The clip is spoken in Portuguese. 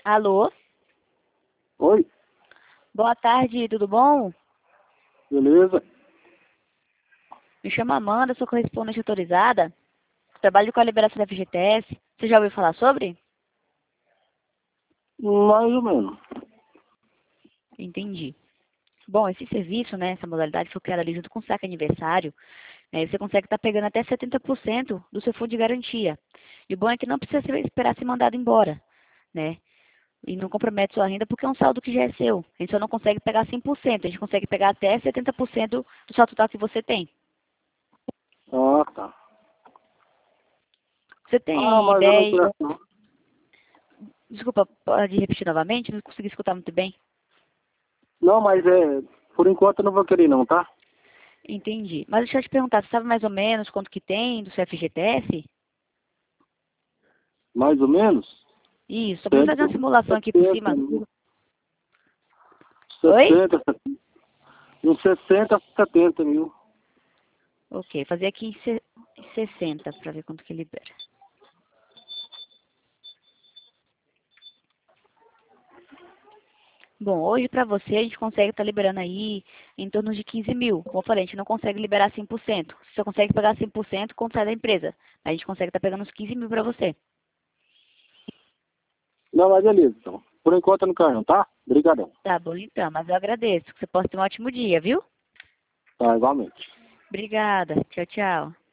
Alô? Oi, Boa tarde, tudo bom? beleza? Me chamo Amanda, sou correspondente autorizada. Trabalho com a liberação da FGTS. Você já ouviu falar sobre? Mais ou menos. Entendi. Bom, esse serviço, né, essa modalidade foi criada ali junto com o saque aniversário. Você consegue estar pegando até 70% do seu fundo de garantia. E o bom é que não precisa esperar ser mandado embora, né? E não compromete sua renda porque é um saldo que já é seu. A gente só não consegue pegar 100%, a gente consegue pegar até 70% do saldo total que você tem. Ah, tá. Você Ah, tem mas eu não ideia? presto não. Desculpa, pode repetir novamente? Não consegui escutar muito bem. Não, mas por enquanto eu não vou querer não, tá? Entendi. Mas deixa eu te perguntar, você sabe mais ou menos quanto que tem do seu FGTS? Mais ou menos? Isso, só pra mim fazer uma 70, simulação aqui por 70 cima. mil. Oi? 60, uns 60, 70 mil. Ok, fazer aqui em 60 para ver quanto que libera. Bom, hoje para você a gente consegue estar liberando aí em torno de 15 mil. Como eu falei, a gente não consegue liberar 100%. Você só consegue pegar 100% quando sai da empresa. A gente consegue estar pegando uns 15 mil para você. Não, mas beleza, então. Por enquanto eu não quero não, tá? Obrigadão. Tá bom então, mas eu agradeço. Que você possa ter um ótimo dia, viu? Tá, igualmente. Obrigada. Tchau, tchau.